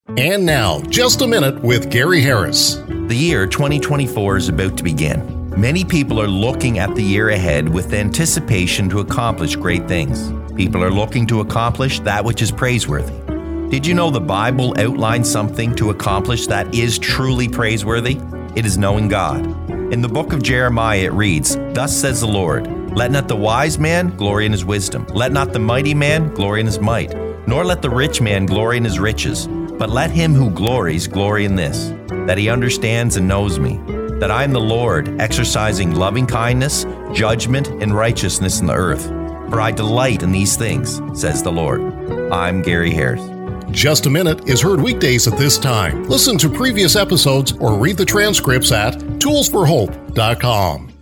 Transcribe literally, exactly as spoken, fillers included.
And now, Just a Minute with Gary Harris. The year twenty twenty-four is about to begin. Many people are looking at the year ahead with anticipation to accomplish great things. People are looking to accomplish that which is praiseworthy. Did you know the Bible outlines something to accomplish that is truly praiseworthy? It is knowing God. In the book of Jeremiah it reads, "Thus says the Lord, let not the wise man glory in his wisdom, let not the mighty man glory in his might, nor let the rich man glory in his riches. But let him who glories glory in this, that he understands and knows me, that I am the Lord, exercising loving kindness, judgment, and righteousness in the earth. For I delight in these things, says the Lord." I'm Gary Harris. Just a Minute is heard weekdays at this time. Listen to previous episodes or read the transcripts at tools for hope dot com.